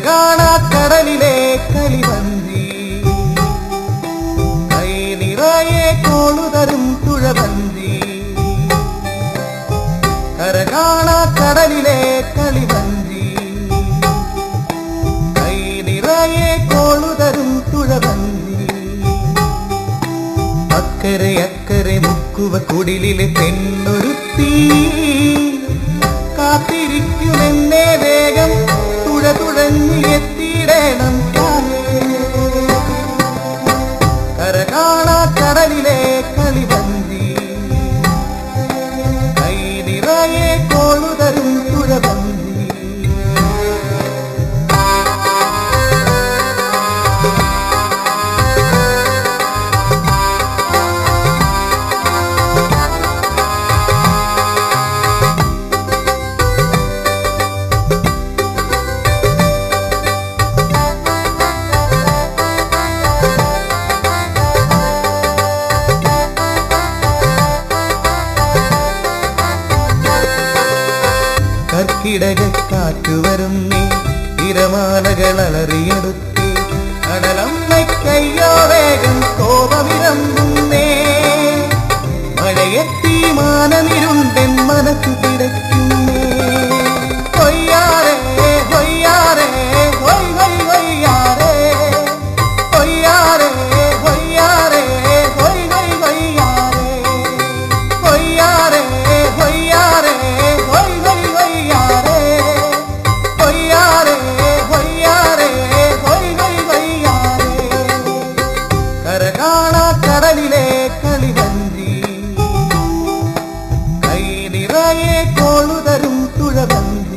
കരകാണാ കടലിലെ കളിവഞ്ചി കൈ നിറയെ കോളുതരും തുഴവഞ്ചി കരകാണാ കടലിലെ കളിവഞ്ചി കൈ നിറയെ കോളുതരും തുഴവഞ്ചി അക്കരെ അക്കരെ മുക്കുവ കുടിലിലെ പെണ്ണൊരുത്തി കാത്തിരിക്കുമെന്നെ വേഗം തുഴ തുഴഞ്ഞു എത്തിയിടണം കരകാണാ കടലിലെ കളിവഞ്ചി കൈ നിറയെ കോളുതരും തുഴവഞ്ചി കർക്കിടകക്കാറ്റു വരുന്നേ തിരമാലകൾ അലറിയെടുത്തേ കടലമ്മയ്ക്കയ്യോ വേഗം കോപമിരമ്പുന്നേ മഴയെത്തി മാനനിരുണ്ടെൻ മനസ്സു കിടക്കുന്നേ കൊയ്യാറേ കൊയ്യാറേ കൊയ് കൊയ് കൊയ്യാറേ കൊയ്യാറേ കൊയ്യാറേ കൊയ് കൊയ് കൊയ്യാറേ കൊയ്യാറേ കൊയ്യാറേ കൊയ് കൊയ് കരകാണാ കടലിലെ കളിവഞ്ചി കൈ നിറയെ കോളുതരും തുഴവഞ്ചി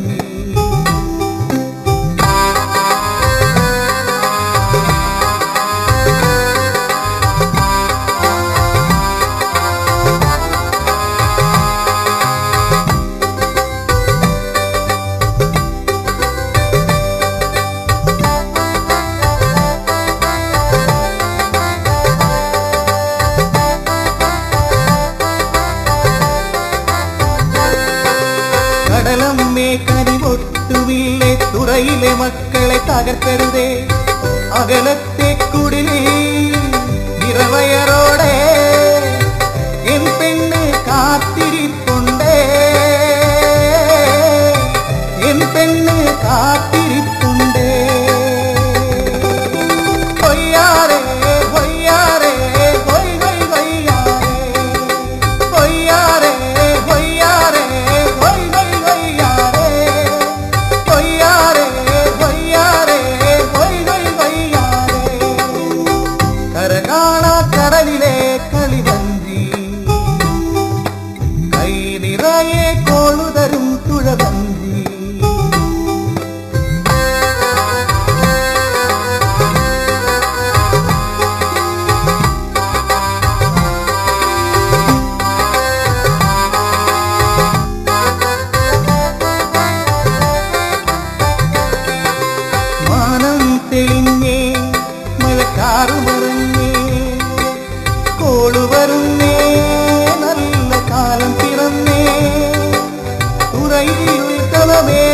കടലമ്മേ കരിപൊട്ടുവില്ലേ തുറയിലെ മക്കളെ തകർക്കരുതേ അകലത്തെ കുടിലേ നിറവയറോടെ എൻ പെണ്ണ് കാത്തിരിപ്പുണ്ടേ എൻ പെണ്ണ് കാത്തിരിപ്പുണ്ടേ കൊയ്യാറേ കൊയ്യാറേ കൊയ് കൊയ് കൊയ്യാറേ കൊയ്യാറേ കൊയ്യാറേ കൊയ് കൊയ് കൊയ്യാറേ കൊയ്യാറേ കൊയ്യാറേ കൊയ് കൊയ് കൊയ്യാറേ കരകാണാ കടലിലെ കളിവഞ്ചി കൈ നിറയെ കോളുതരും തുഴവഞ്ചി മാനം തെളിഞ്ഞേ മഴക്കാറു മറഞ്ഞേ കോളു വരുന്നേ നല്ല കാലം പിറന്നേ തുറയിൽ ഉത്സവമേ